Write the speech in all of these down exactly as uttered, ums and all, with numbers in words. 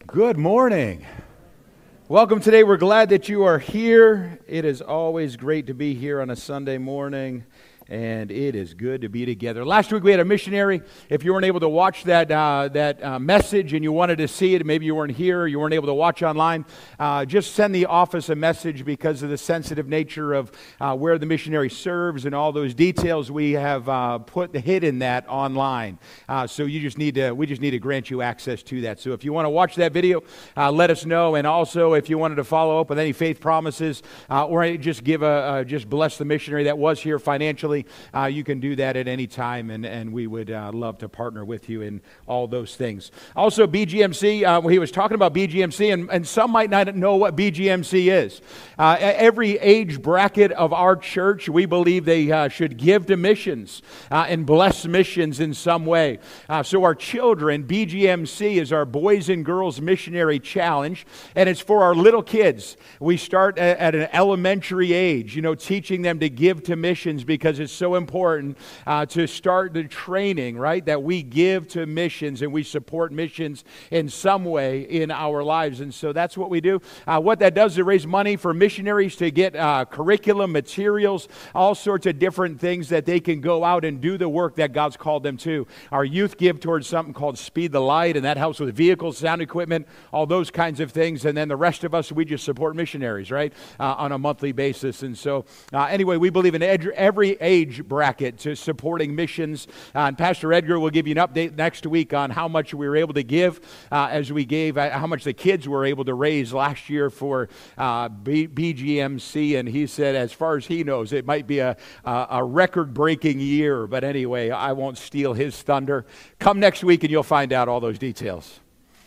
Good morning. Welcome today. We're glad that you are here. It is always great to be here on a Sunday morning, and it is good to be together. Last week we had a missionary. If you weren't able to watch that uh, that uh, message and you wanted to see it, maybe you weren't here, or you weren't able to watch online, uh, just send the office a message because of the sensitive nature of uh, where the missionary serves and all those details. We have uh, put the hit in that online, uh, so you just need to. We just need to grant you access to that. So if you want to watch that video, uh, let us know. And also, if you wanted to follow up with any faith promises uh, or just give a uh, just bless the missionary that was here financially. Uh, you can do that at any time, and, and we would uh, love to partner with you in all those things. Also, B G M C, uh, he was talking about B G M C, and, and some might not know what B G M C is. Uh, every age bracket of our church, we believe they uh, should give to missions uh, and bless missions in some way. Uh, so our children, B G M C is our Boys and Girls Missionary Challenge, and it's for our little kids. We start at, at an elementary age, you know, teaching them to give to missions because it's so important uh, to start the training, right, that we give to missions and we support missions in some way in our lives. And so that's what we do. Uh, what that does is raise money for missionaries to get uh, curriculum, materials, all sorts of different things that they can go out and do the work that God's called them to. Our youth give towards something called Speed the Light, and that helps with vehicles, sound equipment, all those kinds of things. And then the rest of us, we just support missionaries, right, uh, on a monthly basis. And so uh, anyway, we believe in ed- every age bracket to supporting missions. Uh, and Pastor Edgar will give you an update next week on how much we were able to give uh, as we gave, uh, how much the kids were able to raise last year for uh, B- BGMC. And he said, as far as he knows, it might be a, a, a record-breaking year. But anyway, I won't steal his thunder. Come next week and you'll find out all those details.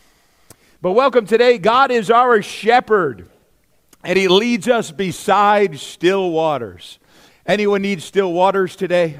But welcome today. God is our shepherd, and he leads us beside still waters. Anyone need still waters today?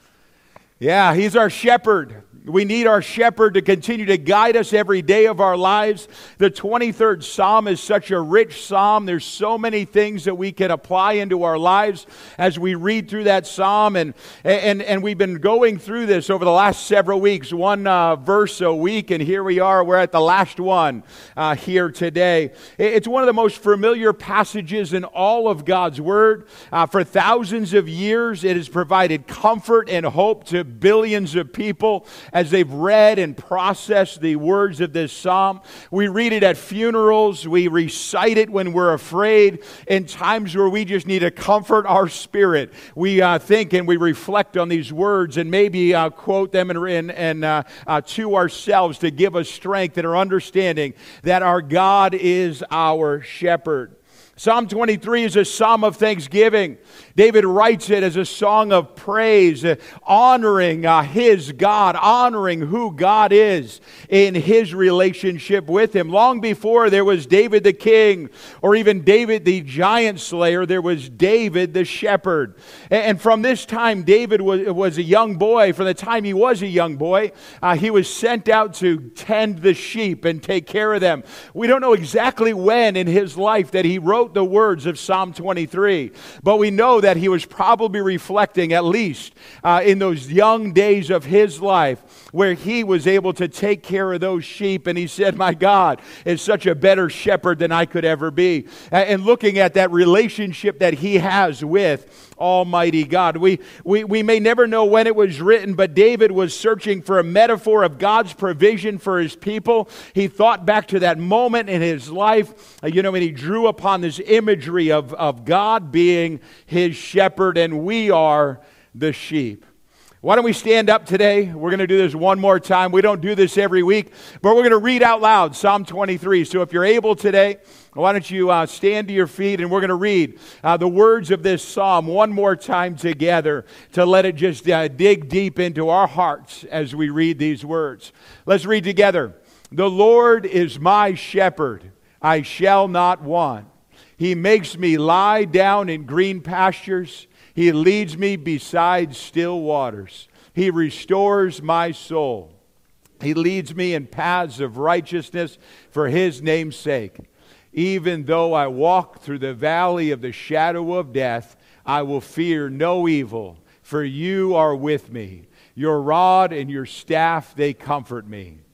Yeah, he's our shepherd. We need our shepherd to continue to guide us every day of our lives. The twenty-third Psalm is such a rich psalm. There's so many things that we can apply into our lives as we read through that psalm. And and, and we've been going through this over the last several weeks, one uh, verse a week. And here we are. We're at the last one uh, here today. It's one of the most familiar passages in all of God's Word. Uh, for thousands of years, it has provided comfort and hope to billions of people as they've read and processed the words of this psalm. We read it at funerals. We recite it when we're afraid. In times where we just need to comfort our spirit, we uh, think and we reflect on these words and maybe uh, quote them and, and uh, uh, to ourselves to give us strength and our understanding that our God is our shepherd. Psalm twenty-three is a psalm of thanksgiving. David writes it as a song of praise, uh, honoring uh, his God, honoring who God is in his relationship with him. Long before there was David the king, or even David the giant slayer, there was David the shepherd. And from this time, David was, was a young boy. From the time he was a young boy, uh, he was sent out to tend the sheep and take care of them. We don't know exactly when in his life that he wrote the words of Psalm twenty-three, but we know that he was probably reflecting, at least uh, in those young days of his life, where he was able to take care of those sheep. And he said, my God is such a better shepherd than I could ever be. And looking at that relationship that he has with Almighty God. We, we, we may never know when it was written, but David was searching for a metaphor of God's provision for his people. He thought back to that moment in his life, uh, you know, and he drew upon this imagery of, of God being his shepherd, and we are the sheep. Why don't we stand up today? We're going to do this one more time. We don't do this every week, but we're going to read out loud Psalm twenty-three. So if you're able today, why don't you uh, stand to your feet, and we're going to read uh, the words of this psalm one more time together to let it just uh, dig deep into our hearts as we read these words. Let's read together. The Lord is my shepherd, I shall not want. He makes me lie down in green pastures. He leads me beside still waters. He restores my soul. He leads me in paths of righteousness for His name's sake. Even though I walk through the valley of the shadow of death, I will fear no evil, for you are with me. Your rod and your staff, they comfort me.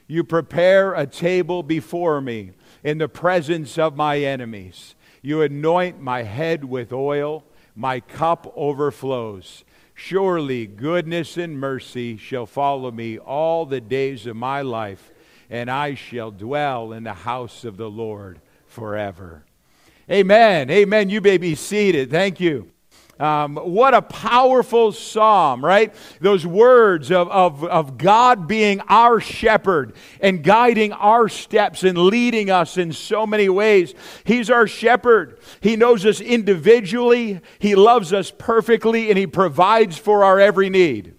You prepare a table before me in the presence of my enemies. You anoint my head with oil. My cup overflows. Surely goodness and mercy shall follow me all the days of my life, and I shall dwell in the house of the Lord forever. Amen. Amen. You may be seated. Thank you. Um, what a powerful psalm, right? Those words of, of, of God being our shepherd and guiding our steps and leading us in so many ways. He's our shepherd. He knows us individually. He loves us perfectly, and He provides for our every need.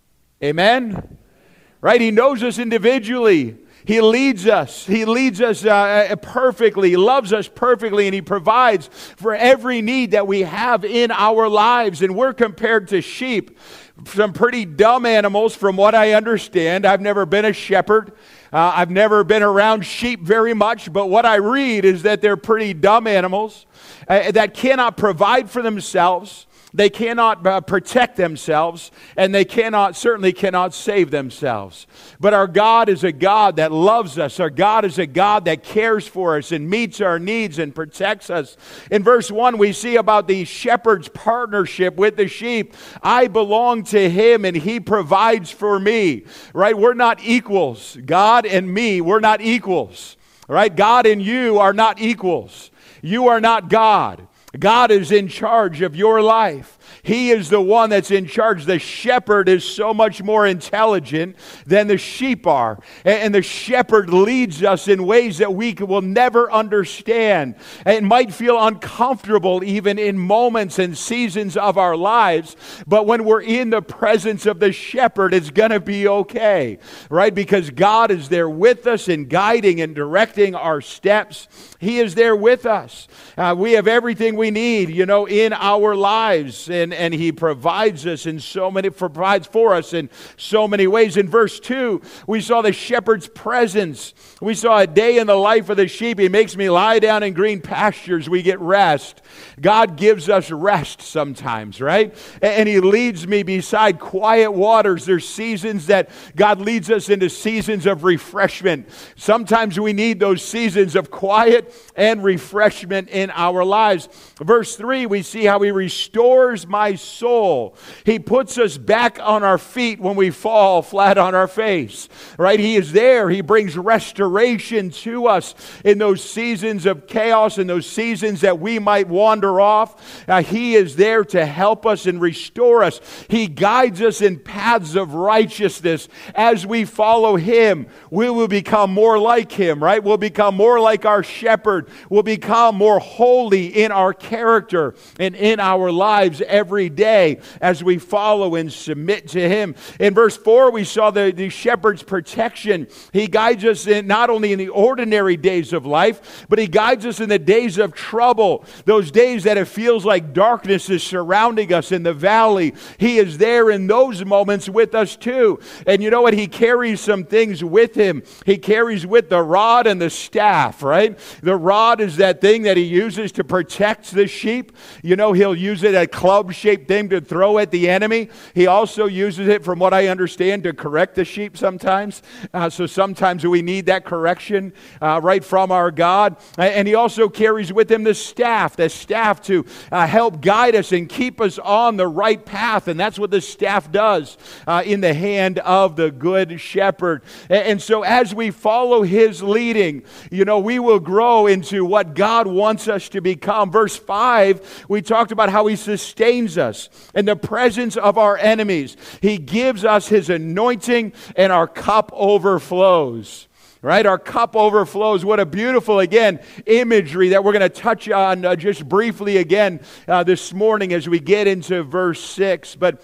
Amen? Right? He knows us individually. He leads us. He leads us uh, perfectly. He loves us perfectly, and He provides for every need that we have in our lives. And we're compared to sheep, some pretty dumb animals from what I understand. I've never been a shepherd. Uh, I've never been around sheep very much, but what I read is that they're pretty dumb animals uh, that cannot provide for themselves. They cannot uh, protect themselves, and they cannot, certainly cannot save themselves. But our God is a God that loves us. Our God is a God that cares for us and meets our needs and protects us. In verse one, we see about the shepherd's partnership with the sheep. I belong to Him, and He provides for me. Right? We're not equals. God and me, we're not equals. Right? God and you are not equals. You are not God. God is in charge of your life. He is the one that's in charge. The shepherd is so much more intelligent than the sheep are. And the shepherd leads us in ways that we will never understand. It might feel uncomfortable even in moments and seasons of our lives. But when we're in the presence of the shepherd, it's going to be okay. Right? Because God is there with us and guiding and directing our steps. He is there with us. Uh, we have everything we need, you know, in our lives. And, and He provides us in so many, provides for us in so many ways. In verse two, we saw the shepherd's presence. We saw a day in the life of the sheep. He makes me lie down in green pastures. We get rest. God gives us rest sometimes, right? And He leads me beside quiet waters. There's seasons that God leads us into seasons of refreshment. Sometimes we need those seasons of quiet and refreshment in our lives. Verse three, we see how He restores my soul. He puts us back on our feet when we fall flat on our face, right? He is there. He brings restoration to us in those seasons of chaos and those seasons that we might wander off. Uh, he is there to help us and restore us. He guides us in paths of righteousness. As we follow Him, we will become more like Him, right? We'll become more like our shepherd. We'll become more holy in our character and in our lives every day as we follow and submit to Him. In verse four, we saw the, the shepherd's protection. He guides us in not only in the ordinary days of life, but He guides us in the days of trouble, those days that it feels like darkness is surrounding us in the valley. He is there in those moments with us too. And you know what? He carries some things with Him. He carries with the rod and the staff, right? The rod is that thing that He uses to protect the sheep. You know, He'll use it, a club-shaped thing to throw at the enemy. He also uses it, from what I understand, to correct the sheep sometimes. Uh, so sometimes we need that correction uh, right from our God. And He also carries with Him the staff, the staff to uh, help guide us and keep us on the right path. And that's what the staff does uh, in the hand of the good shepherd. And, and so as we follow His leading, you know, we will grow into what God wants us to become. Verse five, we talked about how He sustains us in the presence of our enemies. He gives us His anointing, and our cup overflows. Right? Our cup overflows. What a beautiful, again, imagery that we're going to touch on uh, just briefly again uh, this morning as we get into verse six. But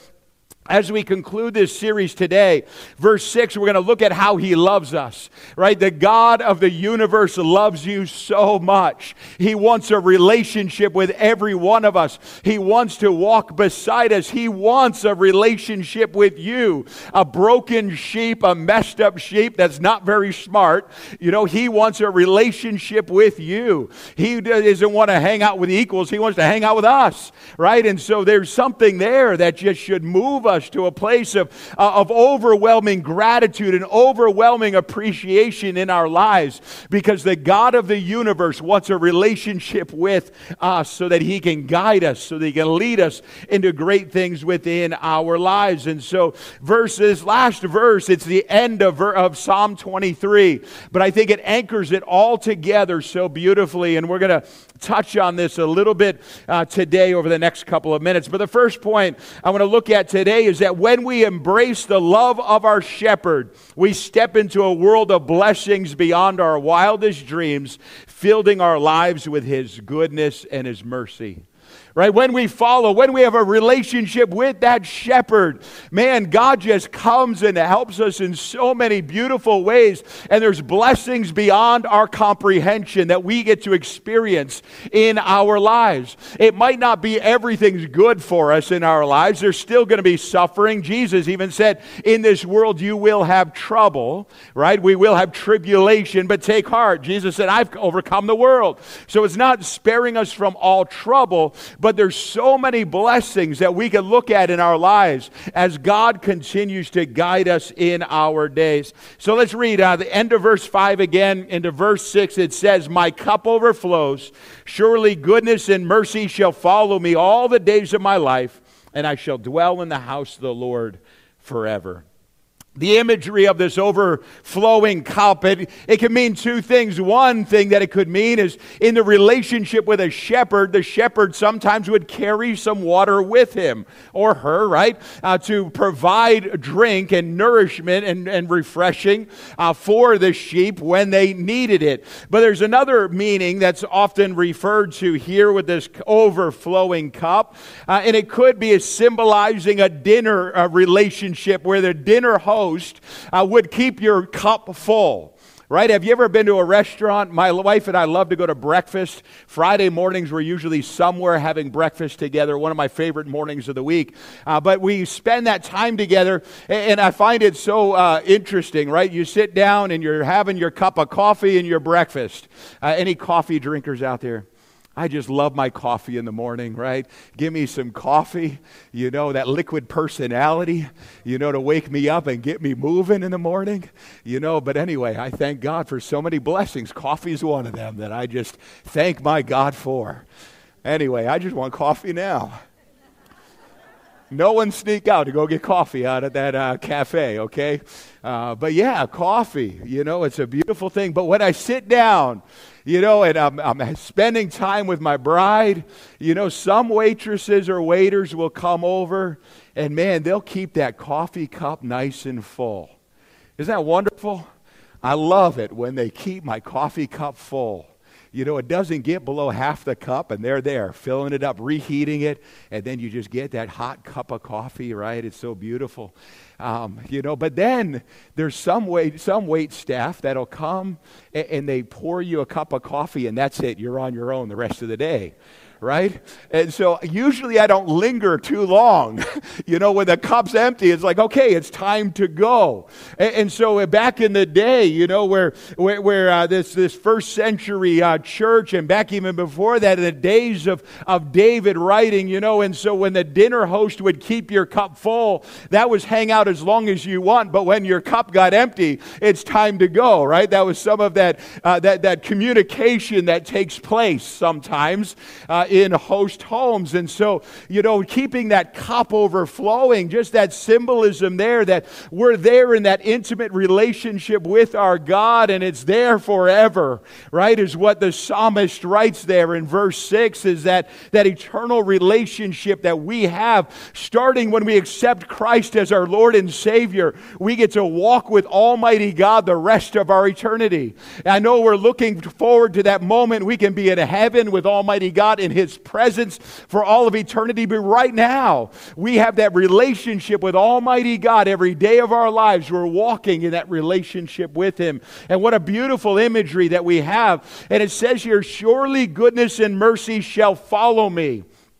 as we conclude this series today, verse six, we're going to look at how He loves us, right? The God of the universe loves you so much. He wants a relationship with every one of us. He wants to walk beside us. He wants a relationship with you. A broken sheep, a messed up sheep that's not very smart, you know, He wants a relationship with you. He doesn't want to hang out with equals. He wants to hang out with us, right? And so there's something there that just should move us us to a place of, uh, of overwhelming gratitude and overwhelming appreciation in our lives, because the God of the universe wants a relationship with us so that He can guide us, so that He can lead us into great things within our lives. And so verse, this last verse, it's the end of, of Psalm twenty-three, but I think it anchors it all together so beautifully, and we're going to touch on this a little bit uh, today over the next couple of minutes. But the first point I want to look at today is that when we embrace the love of our shepherd, we step into a world of blessings beyond our wildest dreams, filling our lives with His goodness and His mercy. Right? When we follow, when we have a relationship with that shepherd, man, God just comes and helps us in so many beautiful ways. And there's blessings beyond our comprehension that we get to experience in our lives. It might not be everything's good for us in our lives. There's still going to be suffering. Jesus even said, in this world you will have trouble, right? We will have tribulation, but take heart. Jesus said, I've overcome the world. So it's not sparing us from all trouble, but there's so many blessings that we can look at in our lives as God continues to guide us in our days. So let's read uh, the end of verse five again into verse six. It says, my cup overflows. Surely goodness and mercy shall follow me all the days of my life, and I shall dwell in the house of the Lord forever. The imagery of this overflowing cup, it, it can mean two things. One thing that it could mean is in the relationship with a shepherd, the shepherd sometimes would carry some water with him or her, right, uh, to provide drink and nourishment and, and refreshing uh, for the sheep when they needed it. But there's another meaning that's often referred to here with this overflowing cup, uh, and it could be as symbolizing a dinner uh, relationship where the dinner host Uh, would keep your cup full. Right? Have you ever been to a restaurant? My wife and I love to go to breakfast. Friday mornings, we're usually somewhere having breakfast together, one of my favorite mornings of the week. Uh, but we spend that time together, and I find it so uh, interesting, right? You sit down and you're having your cup of coffee and your breakfast. Uh, any coffee drinkers out there? I just love my coffee in the morning, right? Give me some coffee, you know, that liquid personality, you know, to wake me up and get me moving in the morning, you know. But anyway, I thank God for so many blessings. Coffee is one of them that I just thank my God for. Anyway, I just want coffee now. No one sneak out to go get coffee out at that uh, cafe, okay? Uh, but yeah, coffee, you know, it's a beautiful thing. But when I sit down, you know, and I'm, I'm spending time with my bride, you know, some waitresses or waiters will come over, and man, they'll keep that coffee cup nice and full. Isn't that wonderful? I love it when they keep my coffee cup full. You know, it doesn't get below half the cup, and they're there, filling it up, reheating it, and then you just get that hot cup of coffee, right? It's so beautiful. Um, you know, but then there's some wait, some wait staff that'll come, and, and they pour you a cup of coffee, and that's it. You're on your own the rest of the day. Right? And so usually I don't linger too long. You know, when the cup's empty, it's like, okay, it's time to go. And, and so back in the day, you know, where where, where uh, this this first century uh, church, and back even before that, in the days of, of David writing, you know, and so when the dinner host would keep your cup full, that was hang out as long as you want. But when your cup got empty, it's time to go, right? That was some of that uh, that, that communication that takes place sometimes uh, in host homes. And so, you know, keeping that cup overflowing, just that symbolism there that we're there in that intimate relationship with our God, and it's there forever, right? Is what the psalmist writes there in verse six, is that that eternal relationship that we have starting when we accept Christ as our Lord and Savior. We get to walk with Almighty God the rest of our eternity. I know we're looking forward to that moment we can be in heaven with Almighty God in His presence for all of eternity. But right now, we have that relationship with Almighty God every day of our lives. We're walking in that relationship with Him. And what a beautiful imagery that we have. And it says here, surely goodness and mercy shall follow me.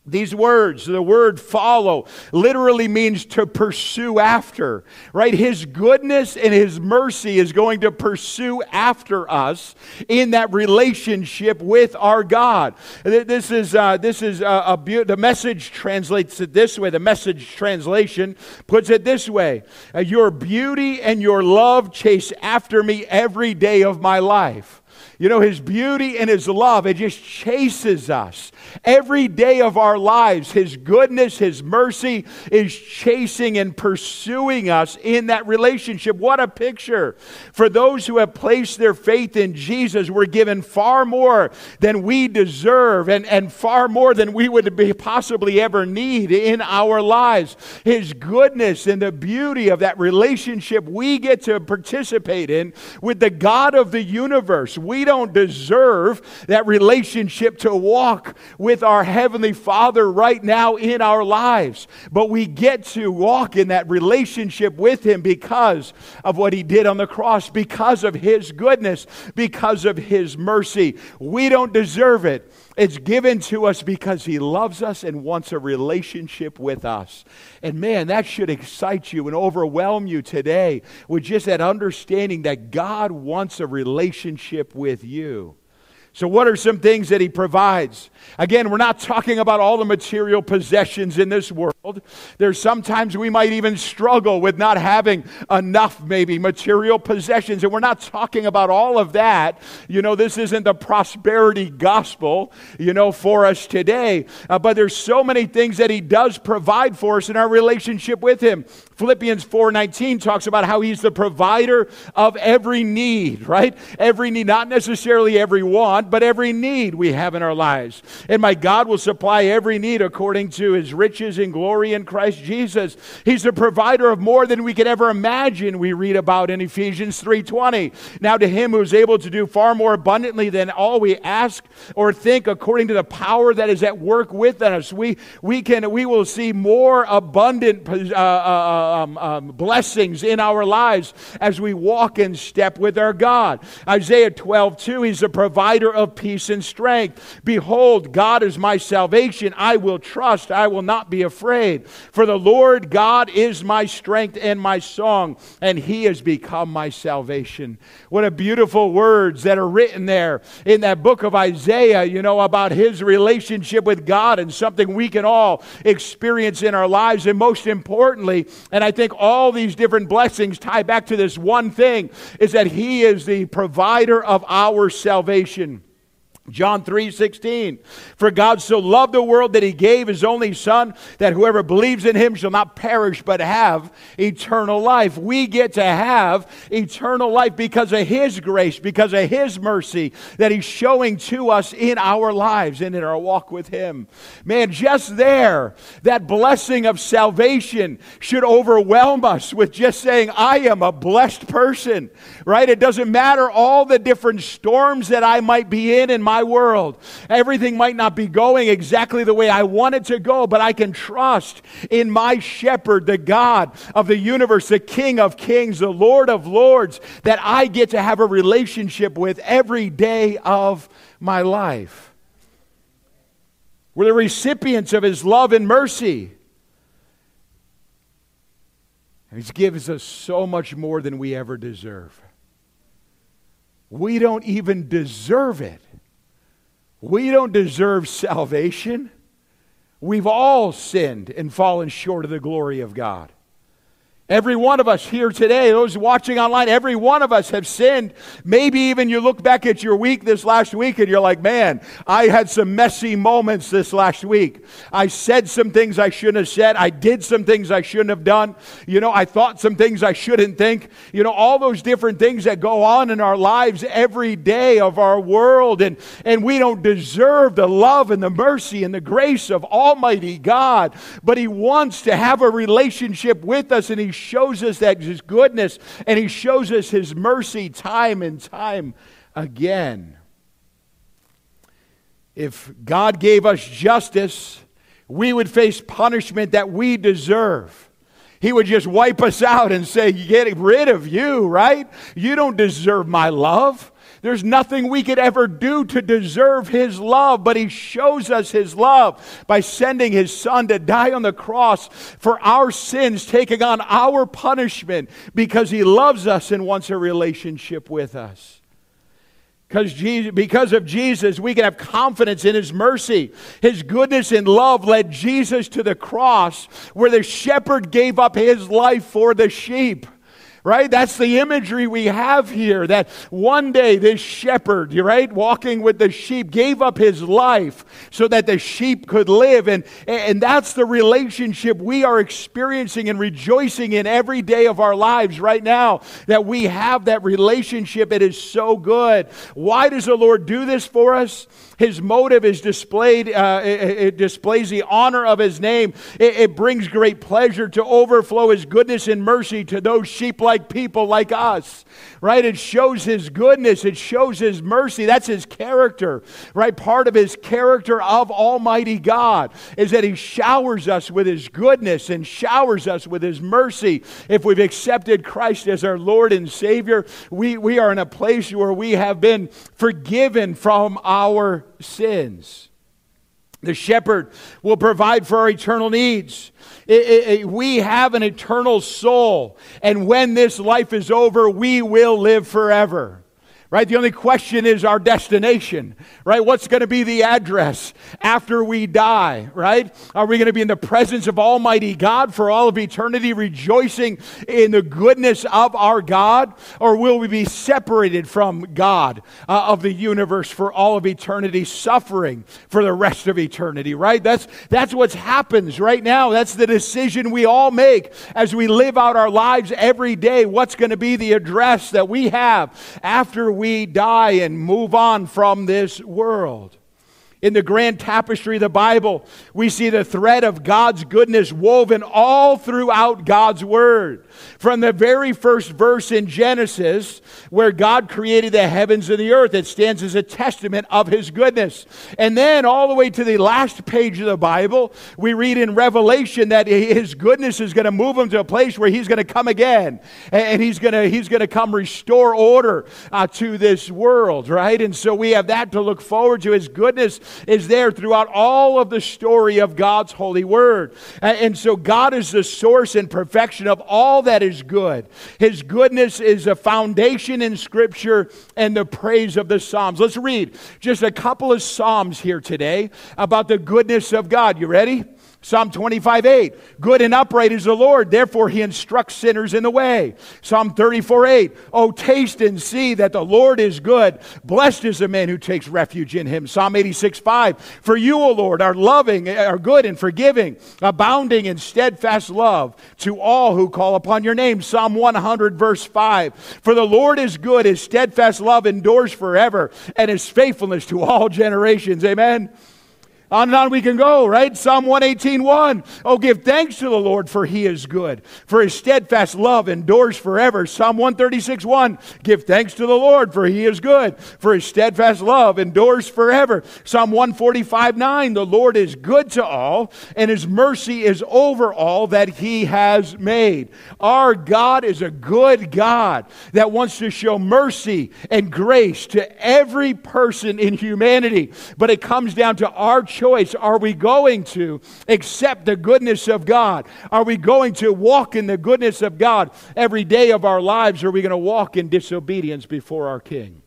These words, the word follow, literally means to pursue after, right? His goodness and His mercy is going to pursue after us in that relationship with our God. This is, uh, this is a, a be- the Message translates it this way. The Message translation puts it this way. Uh, your beauty and your love chase after me every day of my life. You know, His beauty and His love, it just chases us. Every day of our lives, His goodness, His mercy is chasing and pursuing us in that relationship. What a picture. For those who have placed their faith in Jesus, we're given far more than we deserve and, and far more than we would be possibly ever need in our lives. His goodness and the beauty of that relationship we get to participate in with the God of the universe. We don't deserve that relationship to walk with our Heavenly Father right now in our lives. But we get to walk in that relationship with Him because of what He did on the cross, because of His goodness, because of His mercy. We don't deserve it. It's given to us because He loves us and wants a relationship with us. And man, that should excite you and overwhelm you today with just that understanding that God wants a relationship with you. So what are some things that He provides? Again, we're not talking about all the material possessions in this world. There's sometimes we might even struggle with not having enough, maybe, material possessions. And we're not talking about all of that. You know, this isn't the prosperity gospel, you know, for us today. Uh, but there's so many things that He does provide for us in our relationship with Him. Philippians four nineteen talks about how He's the provider of every need, right? Every need, not necessarily every want, but every need we have in our lives. And my God will supply every need according to His riches and glory in Christ Jesus. He's the provider of more than we could ever imagine, we read about in Ephesians three twenty. Now to Him who is able to do far more abundantly than all we ask or think, according to the power that is at work within us, we, we, can, we will see more abundant uh, uh, um, um, blessings in our lives as we walk in step with our God. Isaiah twelve two, He's the provider of peace and strength. Behold, God is my salvation. I will trust. I will not be afraid. For the Lord God is my strength and my song, and He has become my salvation. What a beautiful words that are written there in that book of Isaiah, you know, about His relationship with God and something we can all experience in our lives. And most importantly, and I think all these different blessings tie back to this one thing, is that He is the provider of our salvation. John three sixteen, for God so loved the world that He gave His only Son, that whoever believes in Him shall not perish but have eternal life. We get to have eternal life because of His grace, because of His mercy that He's showing to us in our lives and in our walk with Him. Man, just there, that blessing of salvation should overwhelm us with just saying, I am a blessed person, right? It doesn't matter all the different storms that I might be in in my world. Everything might not be going exactly the way I want it to go, but I can trust in my shepherd, the God of the universe, the King of kings, the Lord of lords, that I get to have a relationship with every day of my life. We're the recipients of His love and mercy. And He gives us so much more than we ever deserve. We don't even deserve it. We don't deserve salvation. We've all sinned and fallen short of the glory of God. Every one of us here today, those watching online, every one of us have sinned. Maybe even you look back at your week this last week and you're like, man, I had some messy moments this last week. I said some things I shouldn't have said. I did some things I shouldn't have done. You know, I thought some things I shouldn't think. You know, all those different things that go on in our lives every day of our world. And, and we don't deserve the love and the mercy and the grace of Almighty God. But He wants to have a relationship with us, and He shows us that His goodness, and He shows us His mercy time and time again. If God gave us justice, we would face punishment that we deserve. He would just wipe us out and say, get rid of you, right? You don't deserve my love. There's nothing we could ever do to deserve His love, but He shows us His love by sending His Son to die on the cross for our sins, taking on our punishment because He loves us and wants a relationship with us. Because Jesus, because of Jesus, we can have confidence in His mercy. His goodness and love led Jesus to the cross where the shepherd gave up His life for the sheep. Right? That's the imagery we have here, that one day this shepherd, right, walking with the sheep, gave up his life so that the sheep could live. And, and that's the relationship we are experiencing and rejoicing in every day of our lives right now, that we have that relationship. It is so good. Why does the Lord do this for us? His motive is displayed, uh, it, it displays the honor of His name. It, it brings great pleasure to overflow His goodness and mercy to those sheep-like people like us, right? It shows His goodness. It shows His mercy. That's His character, right? Part of His character of Almighty God is that He showers us with His goodness and showers us with His mercy. If we've accepted Christ as our Lord and Savior, we, we are in a place where we have been forgiven from our sins. The shepherd will provide for our eternal needs. It, it, it, we have an eternal soul, and when this life is over, we will live forever. Right? The only question is our destination, right? What's going to be the address after we die, right? Are we going to be in the presence of Almighty God for all of eternity, rejoicing in the goodness of our God? Or will we be separated from God uh, of the universe for all of eternity, suffering for the rest of eternity, right? That's, that's what happens right now. That's the decision we all make as we live out our lives every day. What's going to be the address that we have after we die and move on from this world? In the grand tapestry of the Bible, we see the thread of God's goodness woven all throughout God's Word. From the very first verse in Genesis, where God created the heavens and the earth, it stands as a testament of His goodness. And then all the way to the last page of the Bible, we read in Revelation that His goodness is going to move Him to a place where He's going to come again. And He's going to, he's going to come restore order uh, to this world, right? And so we have that to look forward to. His goodness is there throughout all of the story of God's holy word. And so God is the source and perfection of all that is good. His goodness is a foundation in Scripture and the praise of the Psalms. Let's read just a couple of Psalms here today about the goodness of God. You ready? Psalm twenty-five eight, good and upright is the Lord, therefore He instructs sinners in the way. Psalm thirty-four eight, oh, taste and see that the Lord is good. Blessed is the man who takes refuge in Him. Psalm eighty-six five, for you, O Lord, are loving, are good and forgiving, abounding in steadfast love to all who call upon your name. Psalm one hundred verse five, for the Lord is good, His steadfast love endures forever, and His faithfulness to all generations. Amen. On and on we can go, right? Psalm one eighteen one. Oh, give thanks to the Lord, for He is good, for His steadfast love endures forever. Psalm one thirty-six one. Give thanks to the Lord, for He is good, for His steadfast love endures forever. Psalm one forty-five nine. The Lord is good to all, and His mercy is over all that He has made. Our God is a good God that wants to show mercy and grace to every person in humanity. But it comes down to our choice. Are we going to accept the goodness of God? Are we going to walk in the goodness of God every day of our lives? Or are we going to walk in disobedience before our King?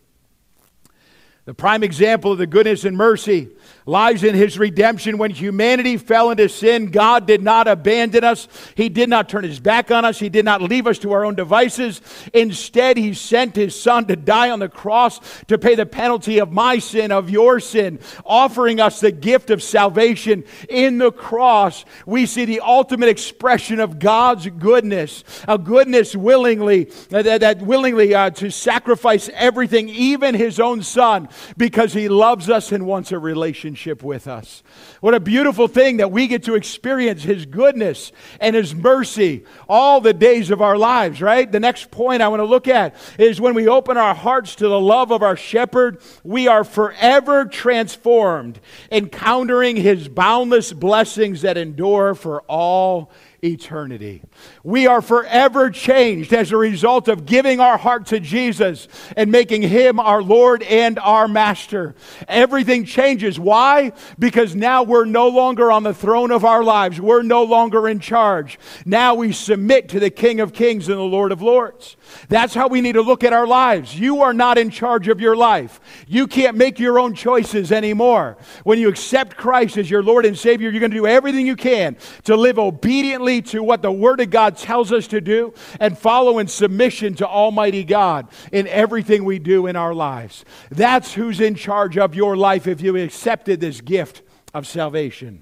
The prime example of the goodness and mercy lies in His redemption. When humanity fell into sin, God did not abandon us. He did not turn His back on us. He did not leave us to our own devices. Instead, He sent His Son to die on the cross to pay the penalty of my sin, of your sin, offering us the gift of salvation. In the cross, we see the ultimate expression of God's goodness, a goodness willingly, uh, that, that willingly uh, to sacrifice everything, even His own Son, because He loves us and wants a relationship with us. What a beautiful thing that we get to experience His goodness and His mercy all the days of our lives, right? The next point I want to look at is when we open our hearts to the love of our shepherd, we are forever transformed, encountering His boundless blessings that endure for all eternity. We are forever changed as a result of giving our heart to Jesus and making Him our Lord and our Master. Everything changes. Why? Because now we're no longer on the throne of our lives. We're no longer in charge. Now we submit to the King of Kings and the Lord of Lords. That's how we need to look at our lives. You are not in charge of your life. You can't make your own choices anymore. When you accept Christ as your Lord and Savior, you're going to do everything you can to live obediently to what the Word of God tells us to do and follow in submission to Almighty God in everything we do in our lives. That's who's in charge of your life if you accepted this gift of salvation.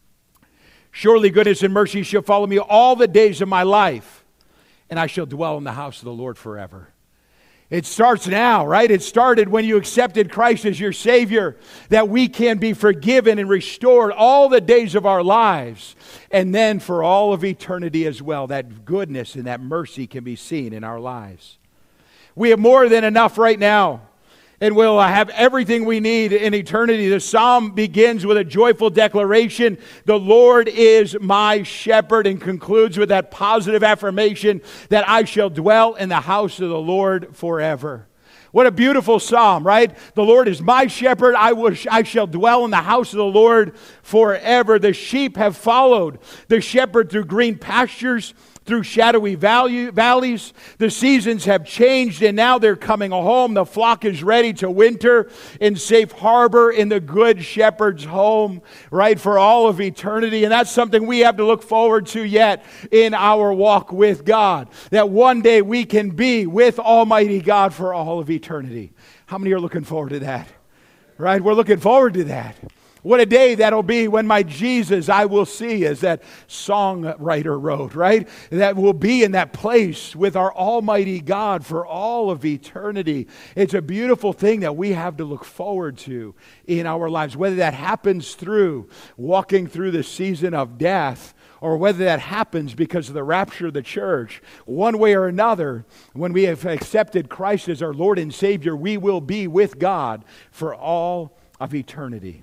Surely goodness and mercy shall follow me all the days of my life, and I shall dwell in the house of the Lord forever. It starts now, right? It started when you accepted Christ as your Savior, that we can be forgiven and restored all the days of our lives. And then for all of eternity as well, that goodness and that mercy can be seen in our lives. We have more than enough right now, and we'll have everything we need in eternity. The psalm begins with a joyful declaration, the Lord is my shepherd, and concludes with that positive affirmation that I shall dwell in the house of the Lord forever. What a beautiful psalm, right? The Lord is my shepherd. I, will, I shall dwell in the house of the Lord forever. The sheep have followed the shepherd through green pastures, through shadowy valleys. The seasons have changed, and now they're coming home. The flock is ready to winter in safe harbor in the good shepherd's home, right, for all of eternity. And that's something we have to look forward to yet in our walk with God, that one day we can be with Almighty God for all of eternity. How many are looking forward to that? Right? We're looking forward to that. What a day that'll be when my Jesus I will see, as that songwriter wrote, right? That will be in that place with our Almighty God for all of eternity. It's a beautiful thing that we have to look forward to in our lives, whether that happens through walking through the season of death, or whether that happens because of the rapture of the church. One way or another, when we have accepted Christ as our Lord and Savior, we will be with God for all of eternity.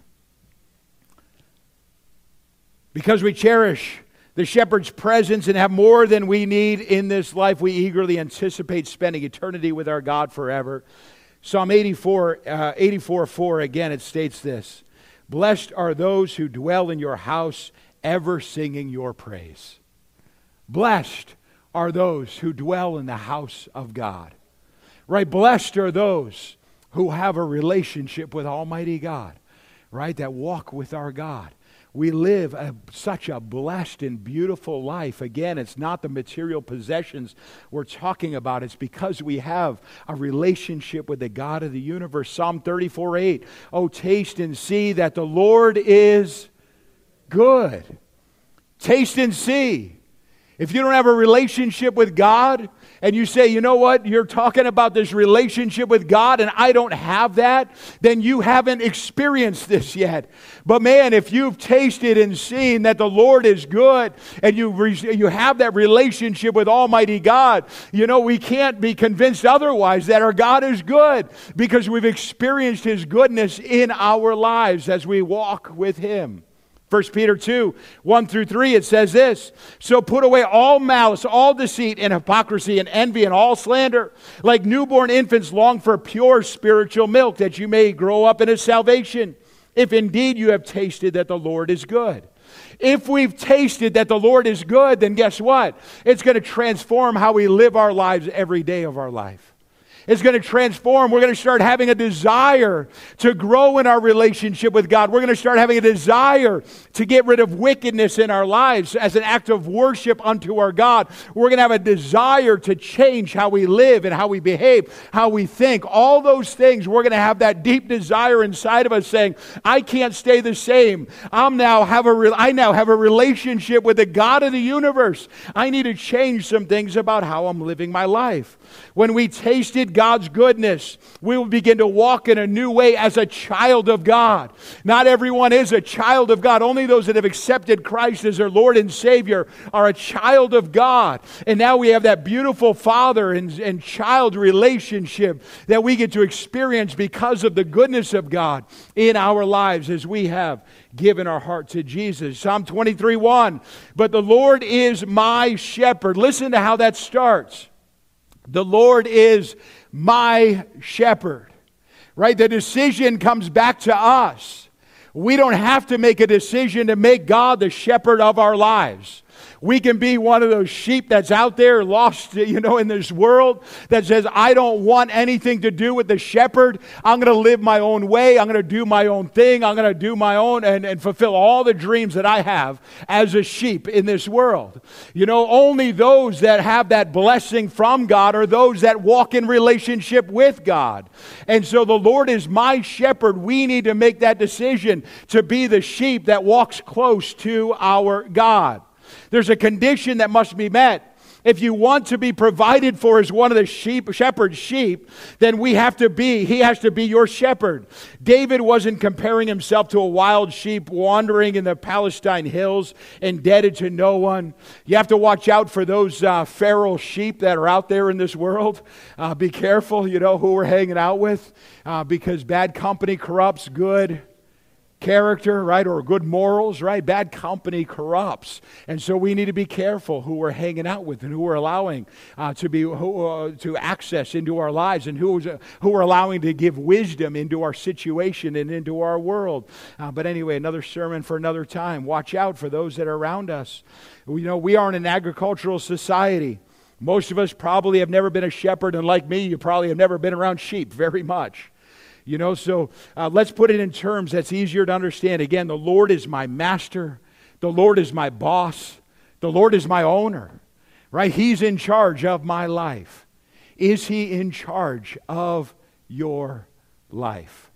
Because we cherish the shepherd's presence and have more than we need in this life, we eagerly anticipate spending eternity with our God forever. Psalm eighty-four, uh, eighty-four four, again, it states this: blessed are those who dwell in your house, ever singing your praise. Blessed are those who dwell in the house of God. Right? Blessed are those who have a relationship with Almighty God, right? That walk with our God. We live a, such a blessed and beautiful life. Again, it's not the material possessions we're talking about. It's because we have a relationship with the God of the universe. Psalm thirty-four eight, oh, taste and see that the Lord is good. Taste and see. If you don't have a relationship with God, and you say, you know what, you're talking about this relationship with God and I don't have that, then you haven't experienced this yet. But man, if you've tasted and seen that the Lord is good and you, re- you have that relationship with Almighty God, you know, we can't be convinced otherwise that our God is good, because we've experienced His goodness in our lives as we walk with Him. First Peter two, one through three, it says this: so put away all malice, all deceit, and hypocrisy, and envy, and all slander. Like newborn infants, long for pure spiritual milk, that you may grow up in His salvation, if indeed you have tasted that the Lord is good. If we've tasted that the Lord is good, then guess what? It's going to transform how we live our lives every day of our life. It's going to transform. We're going to start having a desire to grow in our relationship with God. We're going to start having a desire to get rid of wickedness in our lives as an act of worship unto our God. We're going to have a desire to change how we live and how we behave, how we think. All those things, we're going to have that deep desire inside of us saying, I can't stay the same. I'm now have a re- I now have a relationship with the God of the universe. I need to change some things about how I'm living my life. When we tasted God's goodness, we will begin to walk in a new way as a child of God. Not everyone is a child of God. Only those that have accepted Christ as their Lord and Savior are a child of God. And now we have that beautiful father and, and child relationship that we get to experience because of the goodness of God in our lives as we have given our heart to Jesus. Psalm twenty-three one, but the Lord is my shepherd. Listen to how that starts. The Lord is my shepherd. Right? The decision comes back to us. We don't have to make a decision to make God the shepherd of our lives. We can be one of those sheep that's out there lost, you know, in this world that says, I don't want anything to do with the shepherd. I'm going to live my own way. I'm going to do my own thing. I'm going to do my own and, and fulfill all the dreams that I have as a sheep in this world. You know, only those that have that blessing from God are those that walk in relationship with God. And so the Lord is my shepherd. We need to make that decision to be the sheep that walks close to our God. There's a condition that must be met. If you want to be provided for as one of the sheep, shepherd's sheep, then we have to be, he has to be your shepherd. David wasn't comparing himself to a wild sheep wandering in the Palestine hills, indebted to no one. You have to watch out for those uh, feral sheep that are out there in this world. Uh, be careful, you know, who we're hanging out with, uh, because bad company corrupts good character, right, or good morals, right? Bad company corrupts. And so we need to be careful who we're hanging out with and who we're allowing uh, to be who, uh, to access into our lives, and who, uh, who we're allowing to give wisdom into our situation and into our world. Uh, but anyway, another sermon for another time. Watch out for those that are around us. You know, we are in an agricultural society. Most of us probably have never been a shepherd, and like me, you probably have never been around sheep very much. You know, so uh, let's put it in terms that's easier to understand. Again, the Lord is my master. The Lord is my boss. The Lord is my owner, right? He's in charge of my life. Is He in charge of your life?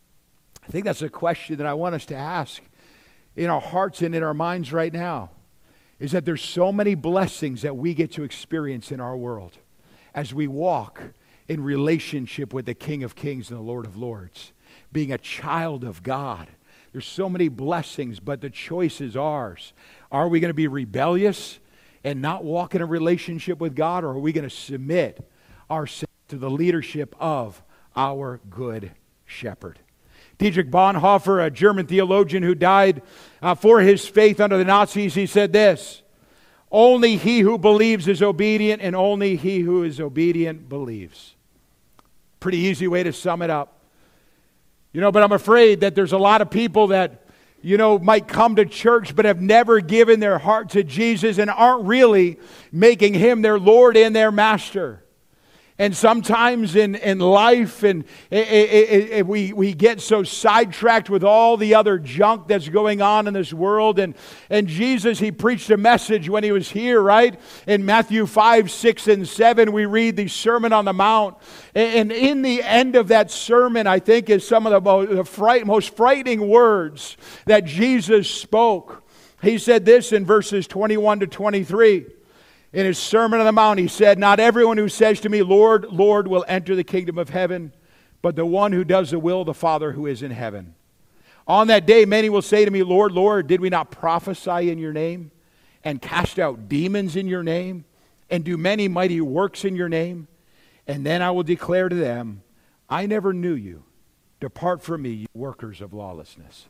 I think that's a question that I want us to ask in our hearts and in our minds right now, is that there's so many blessings that we get to experience in our world as we walk in relationship with the King of Kings and the Lord of Lords, being a child of God. There's so many blessings, but the choice is ours. Are we going to be rebellious and not walk in a relationship with God, or are we going to submit ourselves to the leadership of our good shepherd? Dietrich Bonhoeffer, a German theologian who died uh, for his faith under the Nazis, he said this: only he who believes is obedient, and only he who is obedient believes. Pretty easy way to sum it up. You know, but I'm afraid that there's a lot of people that, you know, might come to church but have never given their heart to Jesus and aren't really making Him their Lord and their Master. And sometimes in, in life, and it, it, it, we, we get so sidetracked with all the other junk that's going on in this world. And, and Jesus, He preached a message when He was here, right? In Matthew five, six, and seven, we read the Sermon on the Mount. And in the end of that sermon, I think, is some of the most, the fright, most frightening words that Jesus spoke. He said this in verses twenty-one to twenty-three. In His Sermon on the Mount, He said, not everyone who says to me, Lord, Lord, will enter the kingdom of heaven, but the one who does the will of the Father who is in heaven. On that day, many will say to me, Lord, Lord, did we not prophesy in your name, and cast out demons in your name, and do many mighty works in your name? And then I will declare to them, I never knew you. Depart from me, you workers of lawlessness.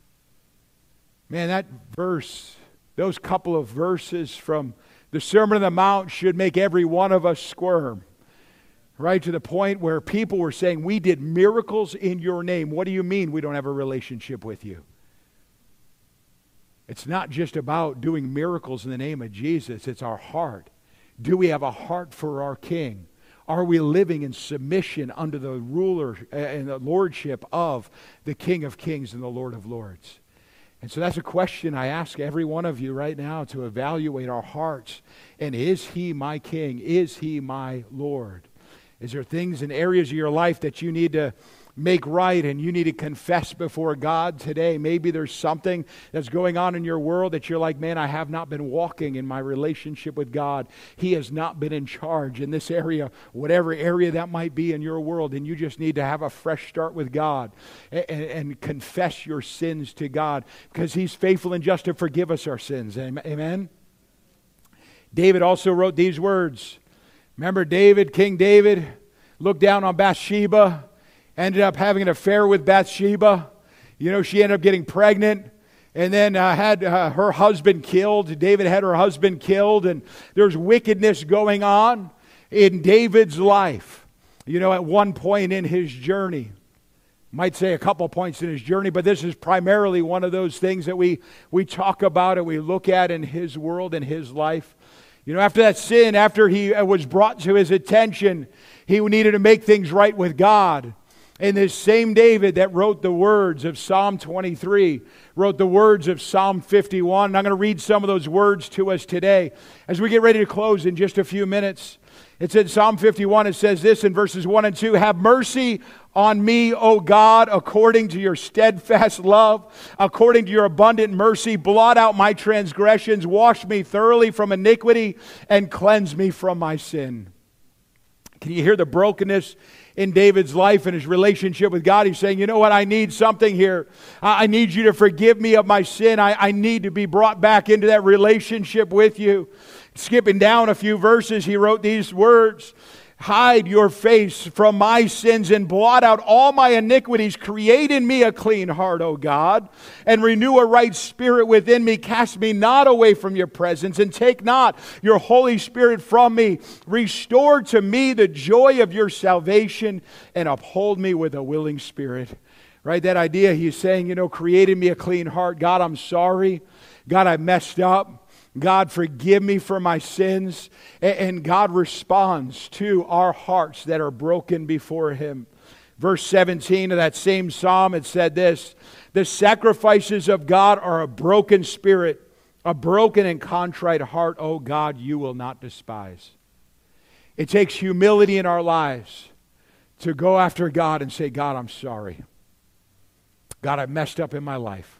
Man, that verse, those couple of verses from the Sermon on the Mount should make every one of us squirm, right? To the point where people were saying, we did miracles in your name. What do you mean we don't have a relationship with you? It's not just about doing miracles in the name of Jesus. It's our heart. Do we have a heart for our King? Are we living in submission under the ruler and the lordship of the King of Kings and the Lord of Lords? And so that's a question I ask every one of you right now to evaluate our hearts. And is He my King? Is He my Lord? Is there things in areas of your life that you need to make right and you need to confess before God today. Maybe there's something that's going on in your world that you're like, man, I have not been walking in my relationship with God. He has not been in charge in this area, whatever area that might be in your world, and you just need to have a fresh start with God and, and confess your sins to God because He's faithful and just to forgive us our sins. Amen? David also wrote these words. Remember David, King David, looked down on Bathsheba, ended up having an affair with Bathsheba. You know, she ended up getting pregnant and then uh, had uh, her husband killed. David had her husband killed, and there's wickedness going on in David's life. You know, at one point in his journey, might say a couple points in his journey, but this is primarily one of those things that we, we talk about and we look at in his world and his life. You know, after that sin, after he was brought to his attention, he needed to make things right with God. And this same David that wrote the words of Psalm twenty-three, wrote the words of Psalm fifty-one. And I'm going to read some of those words to us today as we get ready to close in just a few minutes. It's in Psalm fifty-one. It says this in verses one and two, "Have mercy on me, O God, according to your steadfast love, according to your abundant mercy. Blot out my transgressions, wash me thoroughly from iniquity, and cleanse me from my sin." Can you hear the brokenness in David's life and his relationship with God? He's saying, you know what, I need something here. I need you to forgive me of my sin. I, I need to be brought back into that relationship with you. Skipping down a few verses, he wrote these words, "Hide your face from my sins and blot out all my iniquities. Create in me a clean heart, O God, and renew a right spirit within me. Cast me not away from your presence, and take not your Holy Spirit from me. Restore to me the joy of your salvation, and uphold me with a willing spirit." Right? That idea, he's saying, you know, create in me a clean heart. God, I'm sorry. God, I messed up. God, forgive me for my sins. And God responds to our hearts that are broken before Him. Verse seventeen of that same psalm, it said this, "The sacrifices of God are a broken spirit, a broken and contrite heart, O God, you will not despise." It takes humility in our lives to go after God and say, God, I'm sorry. God, I messed up in my life.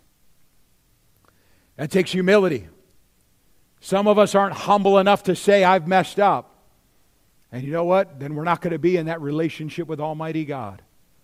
That takes humility. Some of us aren't humble enough to say, I've messed up. And you know what? Then we're not going to be in that relationship with Almighty God.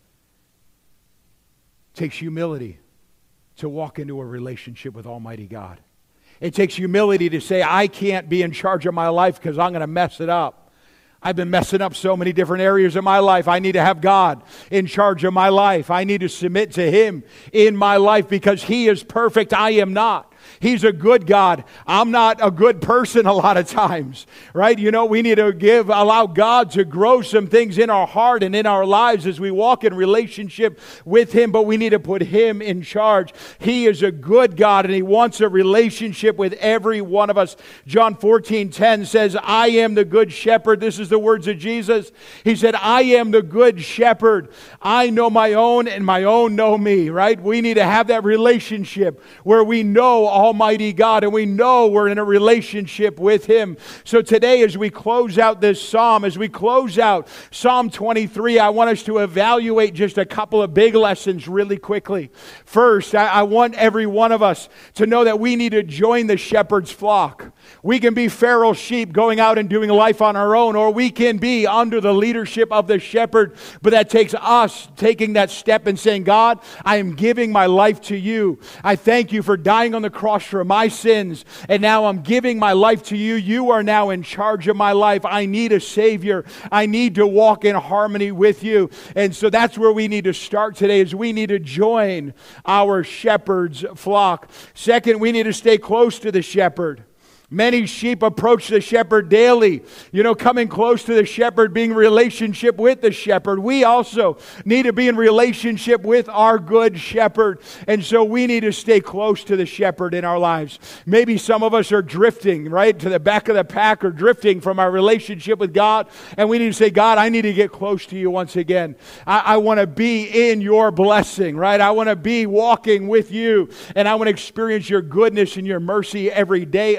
It takes humility to walk into a relationship with Almighty God. It takes humility to say, I can't be in charge of my life because I'm going to mess it up. I've been messing up so many different areas of my life. I need to have God in charge of my life. I need to submit to Him in my life because He is perfect. I am not. He's a good God. I'm not a good person a lot of times, right? You know, we need to give, allow God to grow some things in our heart and in our lives as we walk in relationship with Him, but we need to put Him in charge. He is a good God and He wants a relationship with every one of us. John fourteen ten says, I am the good shepherd. This is the words of Jesus. He said, I am the good shepherd. I know my own and my own know me, right? We need to have that relationship where we know Almighty God, and we know we're in a relationship with Him. So today, as we close out this psalm, as we close out Psalm twenty-three, I want us to evaluate just a couple of big lessons really quickly. First, I, I want every one of us to know that we need to join the shepherd's flock. We can be feral sheep going out and doing life on our own, or we can be under the leadership of the shepherd, but that takes us taking that step and saying, God, I am giving my life to you. I thank you for dying on the cross for my sins, and now I'm giving my life to you. You are now in charge of my life. I need a Savior. I need to walk in harmony with you. And so that's where we need to start today, is we need to join our shepherd's flock. Second, we need to stay close to the shepherd. Many sheep approach the shepherd daily, you know, coming close to the shepherd, being in relationship with the shepherd. We also need to be in relationship with our good shepherd. And so we need to stay close to the shepherd in our lives. Maybe some of us are drifting, right, to the back of the pack, or drifting from our relationship with God. And we need to say, God, I need to get close to you once again. I, I want to be in your blessing, right? I want to be walking with you. And I want to experience your goodness and your mercy every day of my life.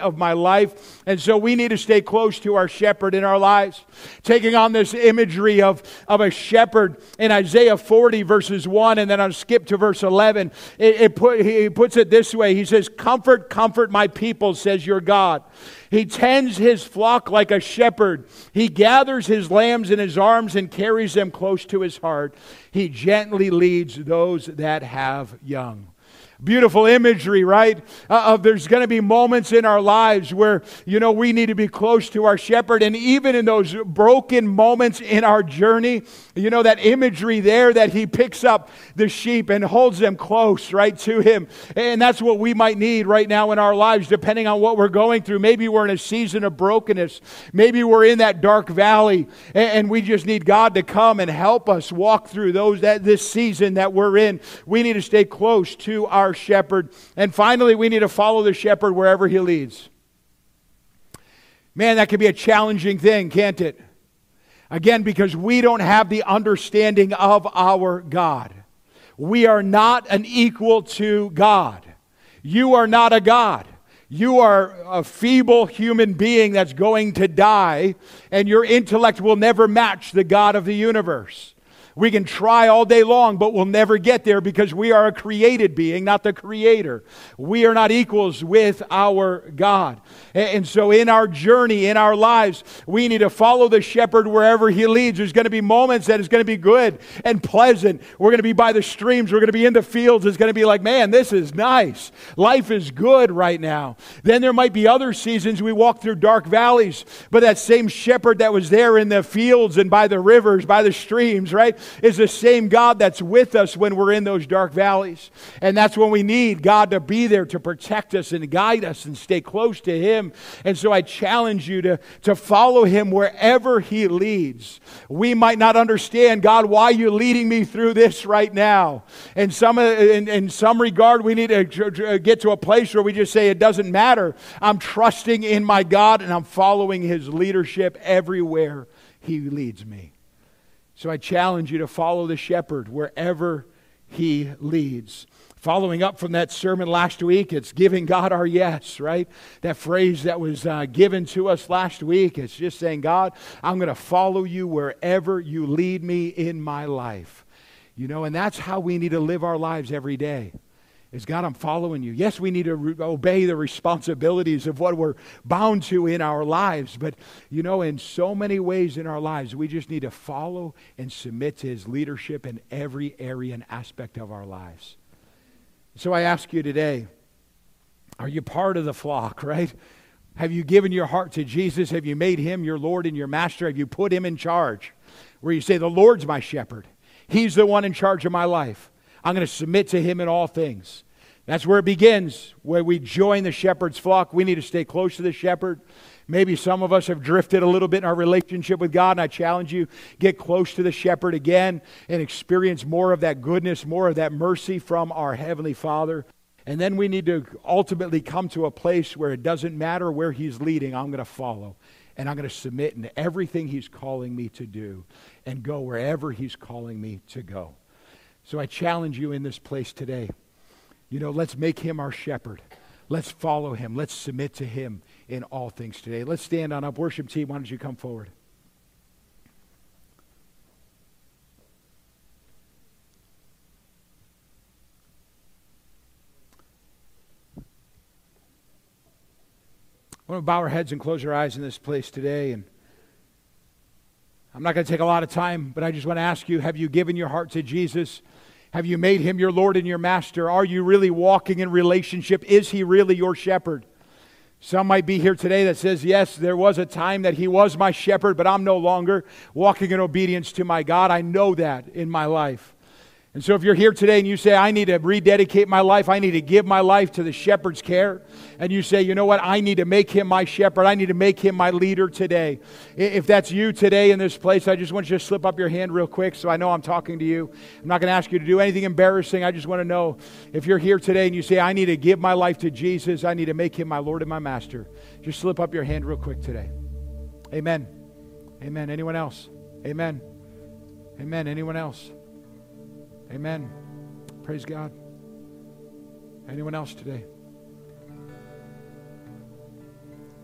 life. And so we need to stay close to our shepherd in our lives. Taking on this imagery of, of a shepherd in Isaiah forty verses one, and then I'll skip to verse eleven. It, it put, he puts it this way. He says, "Comfort, comfort my people, says your God. He tends his flock like a shepherd. He gathers his lambs in his arms and carries them close to his heart. He gently leads those that have young." Beautiful imagery, right? Uh, of there's going to be moments in our lives where, you know, we need to be close to our shepherd. And even in those broken moments in our journey, you know, that imagery there that he picks up the sheep and holds them close, right, to him. And that's what we might need right now in our lives, depending on what we're going through. Maybe we're in a season of brokenness. Maybe we're in that dark valley, and, and we just need God to come and help us walk through those that this season that we're in. We need to stay close to our shepherd. And finally, we need to follow the shepherd wherever he leads. Man, that can be a challenging thing, can't it? Again, because we don't have the understanding of our God. We are not an equal to God. You are not a God. You are a feeble human being that's going to die, and your intellect will never match the God of the universe. We can try all day long, but we'll never get there because we are a created being, not the creator. We are not equals with our God. And so in our journey, in our lives, we need to follow the shepherd wherever he leads. There's going to be moments that is going to be good and pleasant. We're going to be by the streams. We're going to be in the fields. It's going to be like, man, this is nice. Life is good right now. Then there might be other seasons we walk through dark valleys, but that same shepherd that was there in the fields and by the rivers, by the streams, right, is the same God that's with us when we're in those dark valleys. And that's when we need God to be there to protect us and guide us and stay close to him. And so I challenge you to, to follow him wherever he leads. We might not understand, God, why you're leading me through this right now. And some, in, in some regard, we need to get to a place where we just say, it doesn't matter. I'm trusting in my God and I'm following his leadership everywhere he leads me. So I challenge you to follow the shepherd wherever he leads. Following up from that sermon last week, it's giving God our yes, right? That phrase that was uh, given to us last week, it's just saying, God, I'm going to follow you wherever you lead me in my life. You know, and that's how we need to live our lives every day. Is God, I'm following you. Yes, we need to re- obey the responsibilities of what we're bound to in our lives. But, you know, in so many ways in our lives, we just need to follow and submit to his leadership in every area and aspect of our lives. So I ask you today, are you part of the flock, right? Have you given your heart to Jesus? Have you made him your Lord and your master? Have you put him in charge? Where you say, the Lord's my shepherd. He's the one in charge of my life. I'm going to submit to him in all things. That's where it begins, where we join the shepherd's flock. We need to stay close to the shepherd. Maybe some of us have drifted a little bit in our relationship with God, and I challenge you, get close to the shepherd again and experience more of that goodness, more of that mercy from our Heavenly Father. And then we need to ultimately come to a place where it doesn't matter where he's leading, I'm going to follow. And I'm going to submit in everything he's calling me to do and go wherever he's calling me to go. So I challenge you in this place today. You know, let's make him our shepherd. Let's follow him. Let's submit to him in all things today. Let's stand on up. Worship team, why don't you come forward? I want to bow our heads and close our eyes in this place today. And I'm not going to take a lot of time, but I just want to ask you, have you given your heart to Jesus? Have you made him your Lord and your master? Are you really walking in relationship? Is he really your shepherd? Some might be here today that says, yes, there was a time that he was my shepherd, but I'm no longer walking in obedience to my God. I know that in my life. And so if you're here today and you say, I need to rededicate my life, I need to give my life to the shepherd's care, and you say, you know what, I need to make him my shepherd, I need to make him my leader today. If that's you today in this place, I just want you to slip up your hand real quick so I know I'm talking to you. I'm not going to ask you to do anything embarrassing. I just want to know if you're here today and you say, I need to give my life to Jesus, I need to make him my Lord and my master. Just slip up your hand real quick today. Amen. Amen. Anyone else? Amen. Amen. Anyone else? Amen. Praise God. Anyone else today?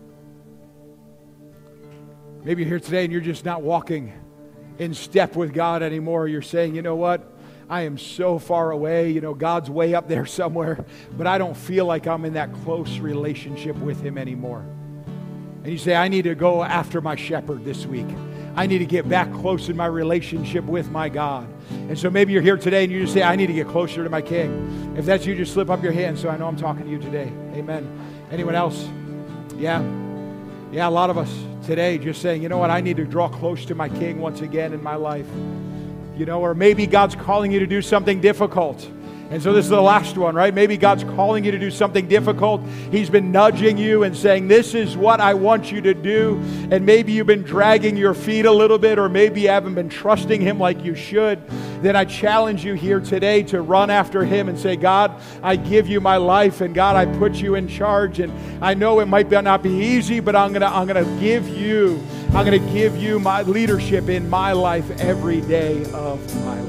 Maybe you're here today and you're just not walking in step with God anymore. You're saying, you know what? I am so far away. You know, God's way up there somewhere, but I don't feel like I'm in that close relationship with Him anymore. And you say, I need to go after my shepherd this week. I need to get back close in my relationship with my God. And so maybe you're here today and you just say, I need to get closer to my King. If that's you, just slip up your hand so I know I'm talking to you today. Amen. Anyone else? Yeah. Yeah, a lot of us today just saying, you know what, I need to draw close to my King once again in my life. You know, or maybe God's calling you to do something difficult. And so this is the last one, right? Maybe God's calling you to do something difficult. He's been nudging you and saying, this is what I want you to do. And maybe you've been dragging your feet a little bit, or maybe you haven't been trusting Him like you should. Then I challenge you here today to run after Him and say, God, I give you my life, and God, I put you in charge. And I know it might be, not be easy, but I'm gonna, I'm gonna give you, I'm gonna give you my leadership in my life every day of my life.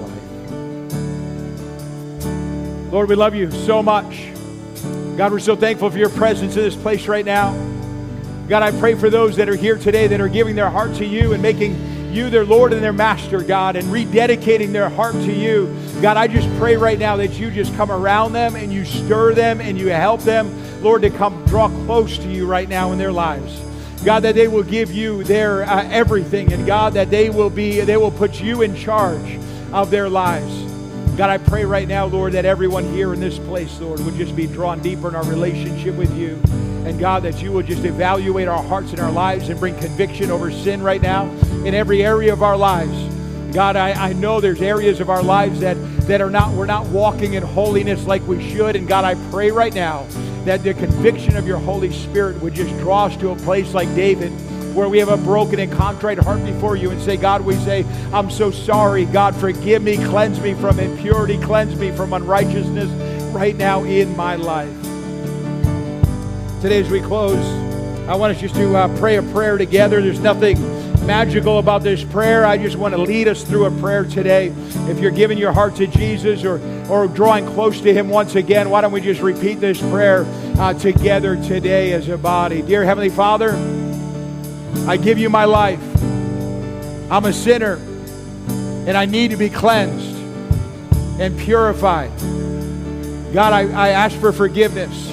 Lord, we love you so much. God, we're so thankful for your presence in this place right now. God, I pray for those that are here today that are giving their heart to you and making you their Lord and their Master, God, and rededicating their heart to you. God, I just pray right now that you just come around them and you stir them and you help them, Lord, to come draw close to you right now in their lives. God, that they will give you their uh, everything, and God, that they will be, they will put you in charge of their lives. God, I pray right now, Lord, that everyone here in this place, Lord, would just be drawn deeper in our relationship with you. And God, that you will just evaluate our hearts and our lives and bring conviction over sin right now in every area of our lives. God, I, I know there's areas of our lives that, that are not, we're not walking in holiness like we should. And God, I pray right now that the conviction of your Holy Spirit would just draw us to a place like David, where we have a broken and contrite heart before you and say, God, we say, I'm so sorry. God, forgive me, cleanse me from impurity, cleanse me from unrighteousness right now in my life. Today as we close, I want us just to uh, pray a prayer together. There's nothing magical about this prayer. I just want to lead us through a prayer today. If you're giving your heart to Jesus or, or drawing close to Him once again, why don't we just repeat this prayer uh, together today as a body. Dear Heavenly Father, I give you my life. I'm a sinner, and I need to be cleansed and purified. God, I, I ask for forgiveness.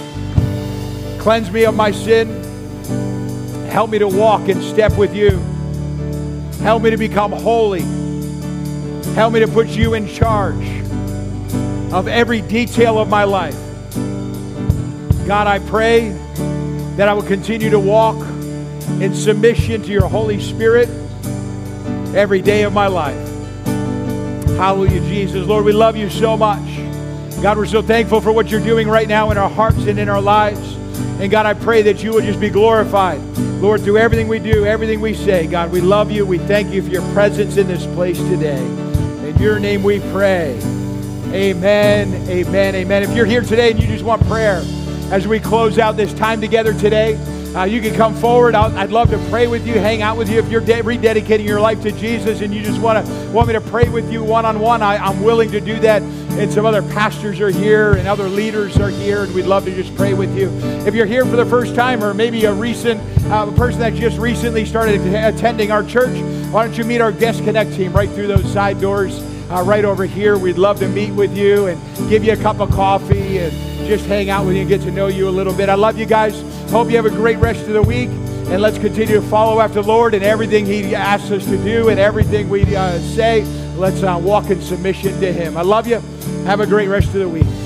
Cleanse me of my sin. Help me to walk in step with you. Help me to become holy. Help me to put you in charge of every detail of my life. God, I pray that I will continue to walk in submission to your Holy Spirit every day of my life. Hallelujah, Jesus. Lord, we love you so much. God, we're so thankful for what you're doing right now in our hearts and in our lives. And God, I pray that you will just be glorified, Lord, through everything we do, everything we say. God, we love you. We thank you for your presence in this place today. In your name we pray. Amen, amen, amen. If you're here today and you just want prayer as we close out this time together today, Uh, you can come forward. I'll, I'd love to pray with you, hang out with you. If you're de- rededicating your life to Jesus and you just want to want me to pray with you one-on-one, I, I'm willing to do that. And some other pastors are here and other leaders are here, and we'd love to just pray with you. If you're here for the first time, or maybe a recent uh, person that just recently started attending our church, why don't you meet our Guest Connect team right through those side doors uh, right over here. We'd love to meet with you and give you a cup of coffee and just hang out with you and get to know you a little bit. I love you guys. Hope you have a great rest of the week, and let's continue to follow after the Lord and everything He asks us to do and everything we uh, say. Let's uh, walk in submission to Him. I love you. Have a great rest of the week.